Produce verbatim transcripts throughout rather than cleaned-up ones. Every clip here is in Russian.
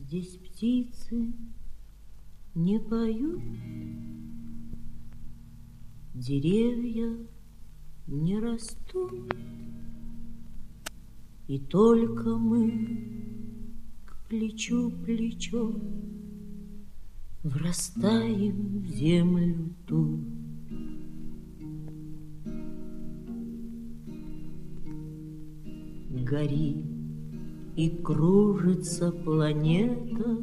Здесь птицы не поют, деревья не растут, и только мы к плечу плечо врастаем в землю тут. Горит и кружится планета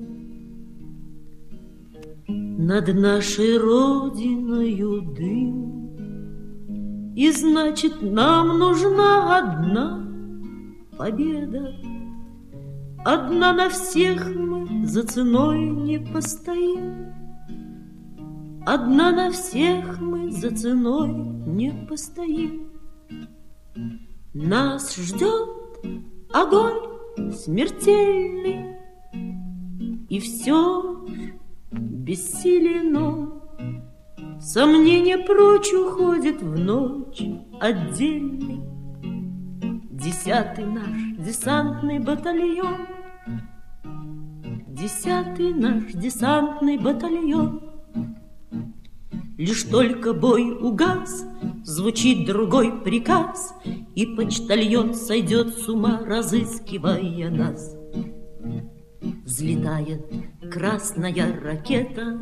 над нашей родиною дым, и значит, нам нужна одна победа. Одна на всех мы за ценой не постоим, одна на всех мы за ценой не постоим. Нас ждет огонь смертельный, и все бессилен он. Сомнение прочь уходит в ночь отдельный. Десятый наш десантный батальон, десятый наш десантный батальон. Лишь только бой угас, звучит другой приказ, и почтальон сойдет с ума, разыскивая нас. Взлетает красная ракета,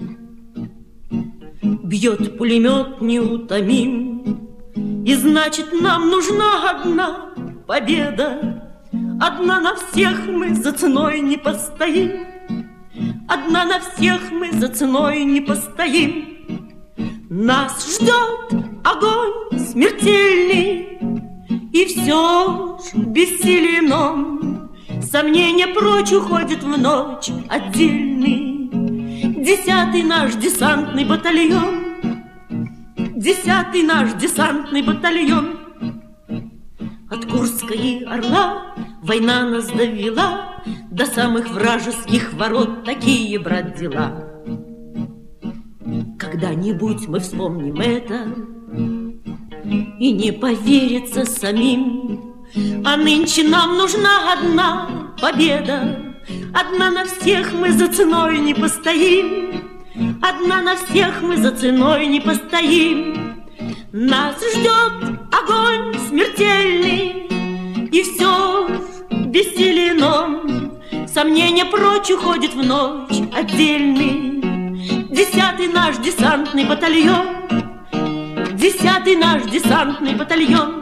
бьет пулемет неутомим, и значит, нам нужна одна победа. Одна на всех мы за ценой не постоим, одна на всех мы за ценой не постоим. Нас ждет огонь смертельный, и все ж бессилен он. Сомнение прочь уходит в ночь отдельный. Десятый наш десантный батальон, десятый наш десантный батальон. От Курска и Орла война нас довела до самых вражеских ворот. Такие, брат, дела. Когда-нибудь мы вспомним это, и не поверится самим. А нынче нам нужна одна победа. Одна на всех мы за ценой не постоим, одна на всех мы за ценой не постоим. Нас ждет огонь смертельный, и все бессилен он. Сомнение прочь уходит в ночь отдельный. Десятый наш десантный батальон, десятый наш десантный батальон.